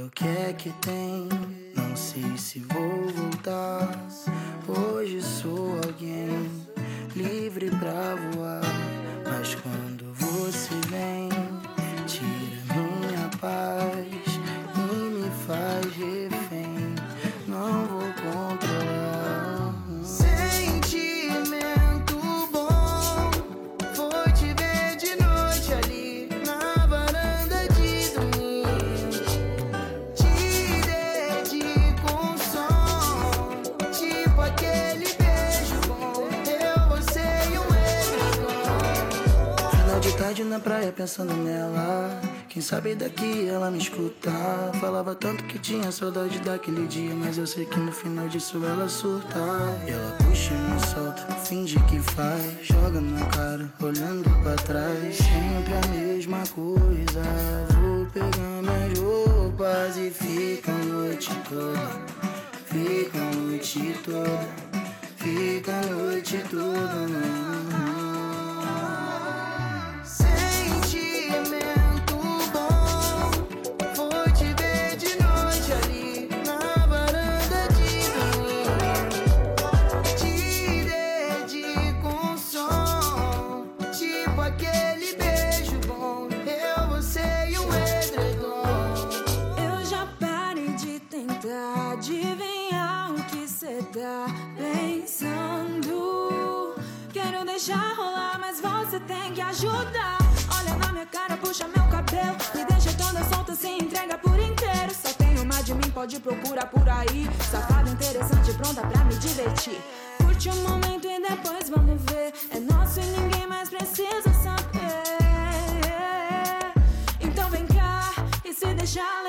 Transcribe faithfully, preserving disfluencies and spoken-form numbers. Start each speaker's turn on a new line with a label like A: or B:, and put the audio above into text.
A: o que é que tem. Não sei se vou voltar. Hoje sou alguém livre pra voar, mas quando você vem, tira minha paz e me faz refém. Não vou controlar. Sentimento bom foi te ver de noite ali na varanda de domingo. Te dedico um som, tipo aquele beijo bom, eu, você e um edredom. Final de tarde na praia pensando nela, quem sabe daqui ela me escutar. Falava tanto que tinha saudade daquele dia, mas eu sei que no final disso ela surta. E ela puxa e me solta, finge que faz, joga na cara, olhando pra trás. Sempre a mesma coisa. Vou pegar minhas roupas e fica a noite toda. Fica a noite toda. Fica a noite toda. Aquele beijo bom, eu, você e um edredom.
B: Eu já parei de tentar adivinhar o que cê tá pensando. Quero deixar rolar, mas você tem que ajudar. Olha na minha cara, puxa meu cabelo, me deixa toda solta, se entrega por inteiro. Só tem uma de mim, pode procurar por aí. Safada, interessante, pronta pra me divertir. Curte um momento e depois vamos ver. É nosso e ninguém mais precisa saber. Então vem cá e se deixa levar.